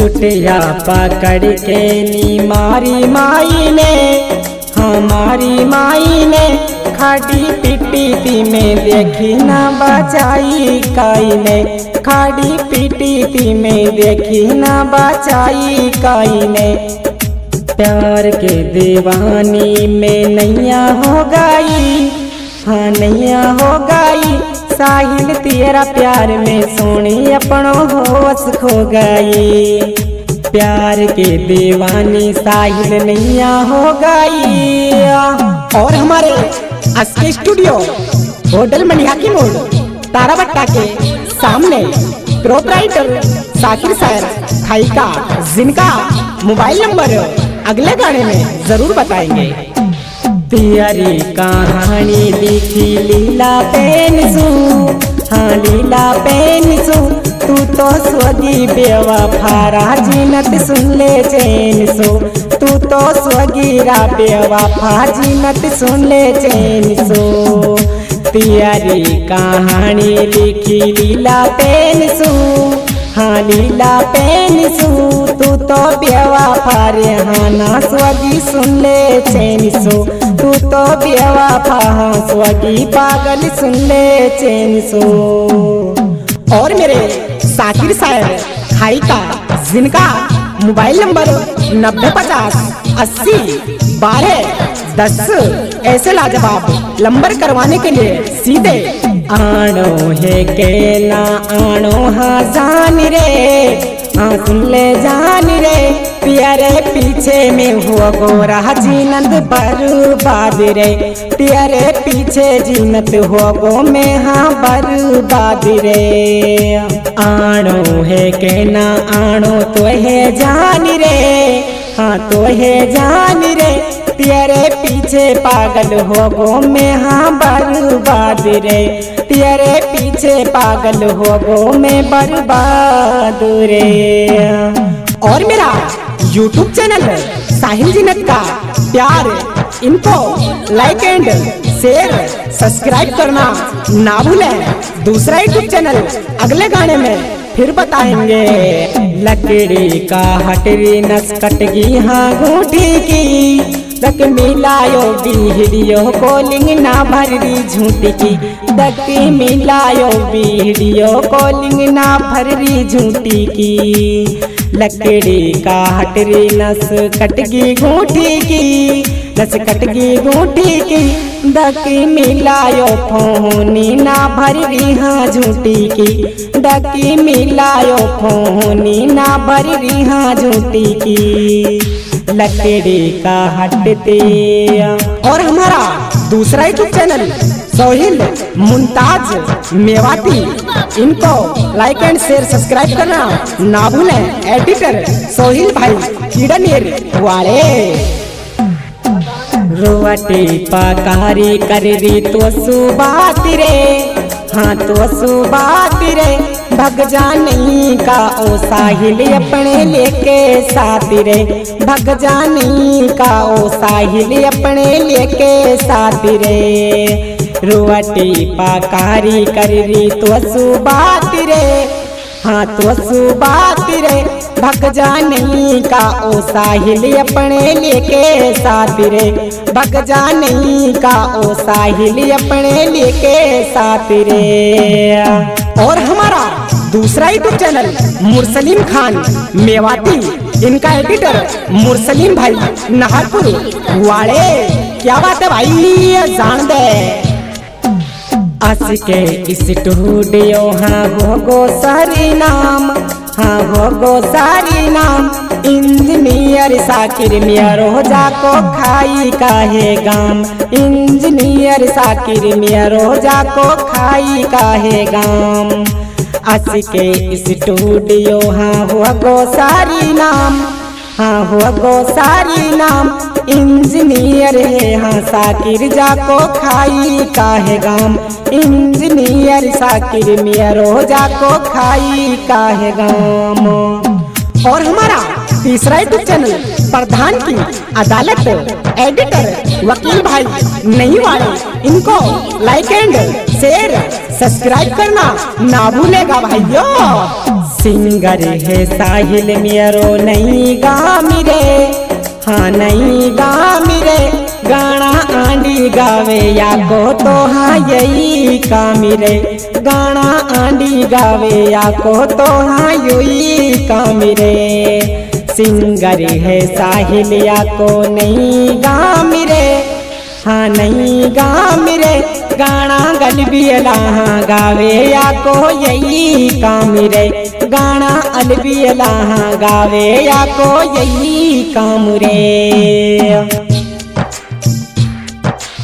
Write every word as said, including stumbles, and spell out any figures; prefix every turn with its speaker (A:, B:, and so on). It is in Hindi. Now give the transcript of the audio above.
A: चुटिया पकड़ के नी मारी माई ने, हमारी माई ने खाड़ी पिटी थी में देखी ना बचाई काई ने, खाड़ी पिटी थी में देखी ना बचाई काई ने। प्यार के दीवानी में नैया हो गई, हाँ नैया हो गई, साहिल तेरा प्यार में सोनी अपनों होश खो गई। प्यार के दीवानी साहिल नैया हो गई। और हमारे अस्के स्टूडियो होटल मनिहाकी मोड़ ताराबट्टा के सामने प्रोपराइटर साकिर सर खाई का, जिनका मोबाइल नंबर अगले गाने में जरूर बताएंगे। प्यारी कहानी लिखी लीला पेनसू, हाँ लीला पेनसू, तू तो स्वगी बेवफा जीनत सुन ले चैन सो, तू तो स्वगीरा बेवफा जीनत सुन ले चैन सो। प्यारी कहानी लिखी लीला पेनसू, हाँ लीला पेनसू, तू तो बेवफा रे हाँ ना स्वगी सुन ले चैन सो, तू तो बेवफा हाँ स्वगी पागल सुन ले चैन सो। और मेरे साकिर साहब खाई का, जिनका मोबाइल नंबर नब्बे पचास अस्सी बारह दस, ऐसे लाजवाब नंबर करवाने के लिए सीधे आनो है के ना आनो हाँ जान रे, हाँ सुन ले जान रे, प्यारे पीछे में हुआ गोरा जीनत बर्बाद रे, प्यारे पीछे जीनत हुआ गो में हाँ बर्बाद रे। आनो है के ना आनो तो है जान रे, हाँ तो है जान रे, तेरे पीछे पागल हो गो में हाँ बर्बाद रे, तेरे पीछे पागल हो गो में बर्बाद रे। और मेरा यूट्यूब चैनल साहिल जीनत का प्यार, इनको लाइक एंड शेयर सब्सक्राइब करना ना भूलें। दूसरा यूट्यूब चैनल अगले गाने में फिर बताएंगे। लकड़ी का हटरी नस कटगी हाँ घूठी की, तक मिलायो वीडियो कॉलिंग ना भररी झूठी की, तक मिलायो वीडियो कॉलिंग ना भररी झूठी की। लकड़ी का हटरी नस कटगी घूठी की, नस कटगी घूठी की, दक मिलायो फोनी ना भररी हाँ झूठी की, दक मिलायो फोनी ना भररी हाँ झूठी की। लकड़ी का हटते। और हमारा दूसरा यूट्यूब चैनल सोहिल मुमताज मेवाती, इनको लाइक एंड शेयर सब्सक्राइब करना ना भूलें। एडिटर सोहिल भाई किडनेर वाले। रोटी पकारी कर दी तो सुबात रे, हाँ तो सुबात रे, भग जानी का ओ साहिल अपने लेके साथ रे, भग जानी का ओ साहिल अपने लेके साथ रे। रोटी पकारी कर दी तो सुबात रे, हाँ तो सुबात रे, भग जानी का ओ साहिल अपने लेके साथ रे, भग जानी का ओ साहिल अपने लेके साथ रे। और हमारा दूसरा यूट्यूब चैनल मुरसलीम खान मेवाती, इनका एडिटर मुरसलीम भाई नाहरपुर वाले। क्या बात है भाई, जान दे। अस के स्टूडियो हाँ हो गो सारी नाम, हाँ हो गो सारी नाम, इंजीनियर साकिर मिया रोजा को खाई काहे गाम, इंजीनियर साकिर मिया रोजा को खाई काहे गाम। अस के स्टूडियो हाँ हो गो सारी नाम, हाँ हो गो सारी नाम, इंजीनियर है हाँ साकिर जाको खाई काहे गाम, इंजीनियर साकिर मिया रोजा को खाई काहे गाम। और हमारा तीसरा यूट्यूब चैनल प्रधान की अदालत, एडिटर वकील भाई नहीं वाले, इनको लाइक एंड शेयर सब्सक्राइब करना ना भूलेगा भाइयों। सिंगर है साहिल मेरो नहीं गामी रे, हाँ नहीं गामी रे। गाना आंडी गावे या को तो हाँ यही कामी रे, गाना आंडी गावे या को तो हाँ यही कामी रे। सिंगर है साहिल या को नहीं गामी रे, हाँ नहीं गामी रे। गाना गलबियला हाँ गावे या को यही कामी रे, गाना अलबियला हाँ गावे या को यही काम रे।